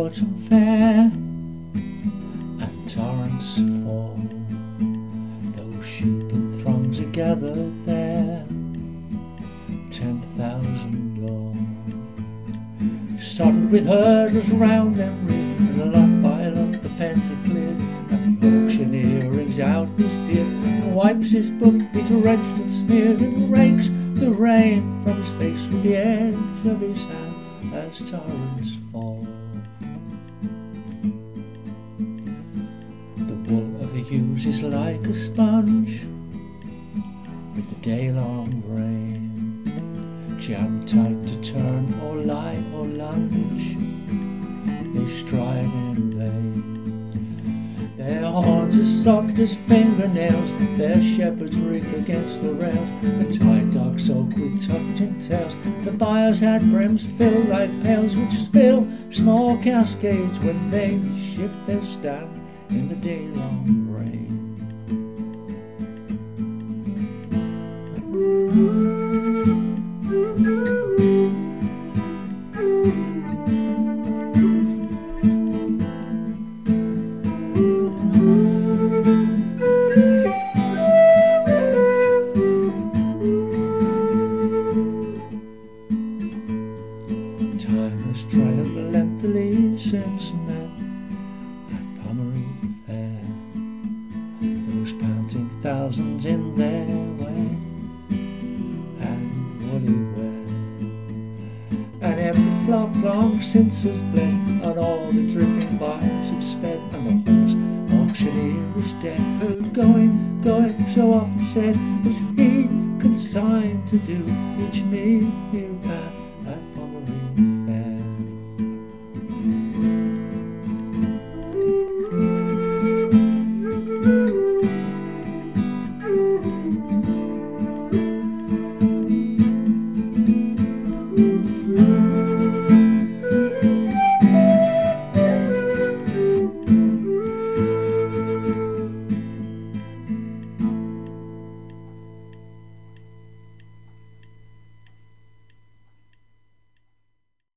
autumn fair, and torrents fall. Those sheep in throngs are gathered there, 10,000 all. Sodden with hurdles round them reared, and lot by lot the pens are cleared, and the auctioneer rings out his beard, and wipes his book, bedrenched and smeared, and rakes the rain from his face with the edge of his hand as torrents fall. The wool of the ewes is like a sponge with the day-long rain, jam tight to turn or lie or lunge, they strive in vain. Their horns as soft as fingernails, their shepherds reek against the rails, the tide dogs soak with tucked-in tails, the buyers had brims filled like pails, which spill small cascades when they shift their stand in the day-long rain. Time has trailed lengthily since met at Pommery Fair, those panting thousands in their way and woolly wear, and every flock long since has bled, and all the dripping buyers have sped, and the horse auctioneer is dead, who going so often said was he consigned to do each meal at